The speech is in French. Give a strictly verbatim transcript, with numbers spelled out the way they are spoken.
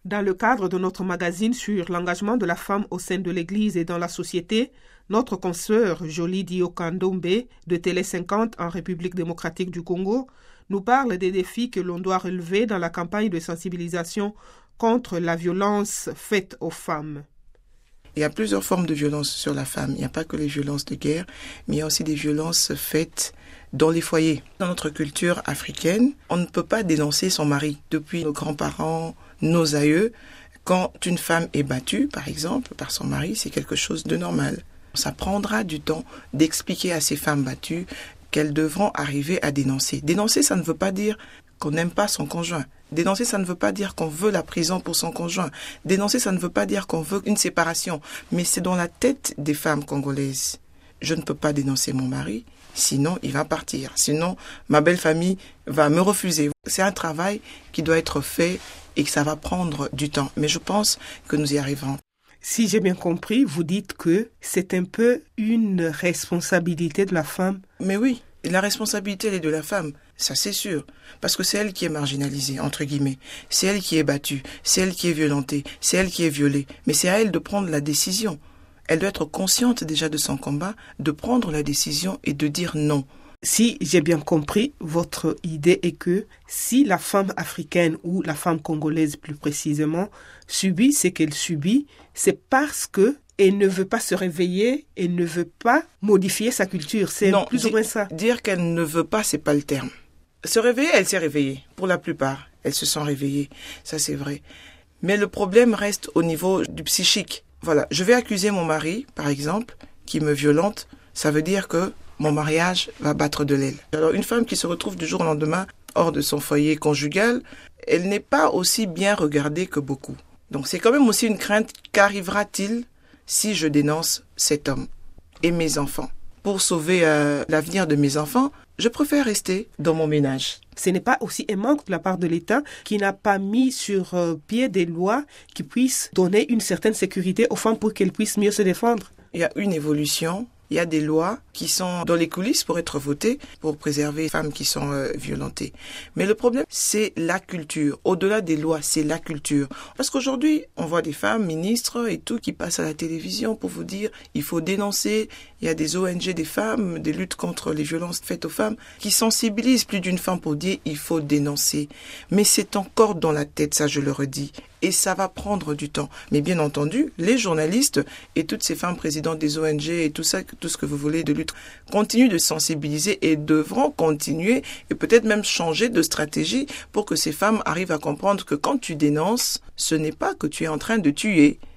Dans le cadre de notre magazine sur l'engagement de la femme au sein de l'Église et dans la société, notre consoeur Jolie Diokandombe de Télé cinquante en République démocratique du Congo nous parle des défis que l'on doit relever dans la campagne de sensibilisation contre la violence faite aux femmes. Il y a plusieurs formes de violence sur la femme. Il n'y a pas que les violences de guerre, mais il y a aussi des violences faites dans les foyers. Dans notre culture africaine, on ne peut pas dénoncer son mari. Depuis nos grands-parents, nos aïeux, quand une femme est battue, par exemple, par son mari, c'est quelque chose de normal. Ça prendra du temps d'expliquer à ces femmes battues qu'elles devront arriver à dénoncer. Dénoncer, ça ne veut pas dire qu'on n'aime pas son conjoint. Dénoncer, ça ne veut pas dire qu'on veut la prison pour son conjoint. Dénoncer, ça ne veut pas dire qu'on veut une séparation. Mais c'est dans la tête des femmes congolaises. Je ne peux pas dénoncer mon mari, sinon il va partir. Sinon, ma belle famille va me refuser. C'est un travail qui doit être fait et que ça va prendre du temps. Mais je pense que nous y arriverons. Si j'ai bien compris, vous dites que c'est un peu une responsabilité de la femme. Mais oui, la responsabilité, elle est de la femme, ça c'est sûr. Parce que c'est elle qui est marginalisée, entre guillemets. C'est elle qui est battue, c'est elle qui est violentée, c'est elle qui est violée. Mais c'est à elle de prendre la décision. Elle doit être consciente déjà de son combat, de prendre la décision et de dire non. Si j'ai bien compris, votre idée est que si la femme africaine ou la femme congolaise plus précisément subit ce qu'elle subit, c'est parce que elle ne veut pas se réveiller et ne veut pas modifier sa culture. C'est non, plus di- ou moins ça. Dire qu'elle ne veut pas, c'est pas le terme. Se réveiller, elle s'est réveillée. Pour la plupart, elles se sont réveillées. Ça, c'est vrai. Mais le problème reste au niveau du psychique. Voilà, je vais accuser mon mari, par exemple, qui me violente. Ça veut dire que mon mariage va battre de l'aile. Alors, une femme qui se retrouve du jour au lendemain hors de son foyer conjugal, elle n'est pas aussi bien regardée que beaucoup. Donc, c'est quand même aussi une crainte. Qu'arrivera-t-il si je dénonce cet homme et mes enfants? Pour sauver euh, l'avenir de mes enfants, je préfère rester dans mon ménage. Ce n'est pas aussi un manque de la part de l'État qui n'a pas mis sur euh, pied des lois qui puissent donner une certaine sécurité aux femmes pour qu'elles puissent mieux se défendre. Il y a une évolution. Il y a des lois qui sont dans les coulisses pour être votées, pour préserver les femmes qui sont euh, violentées. Mais le problème, c'est la culture. Au-delà des lois, c'est la culture. Parce qu'aujourd'hui, on voit des femmes, ministres et tout, qui passent à la télévision pour vous dire il faut dénoncer. Il y a des O N G des femmes, des luttes contre les violences faites aux femmes, qui sensibilisent plus d'une femme pour dire il faut dénoncer. Mais c'est encore dans la tête, ça je le redis. Et ça va prendre du temps. Mais bien entendu, les journalistes et toutes ces femmes présidentes des O N G et tout ça, tout ce que vous voulez de lutte, continuent de sensibiliser et devront continuer et peut-être même changer de stratégie pour que ces femmes arrivent à comprendre que quand tu dénonces, ce n'est pas que tu es en train de tuer.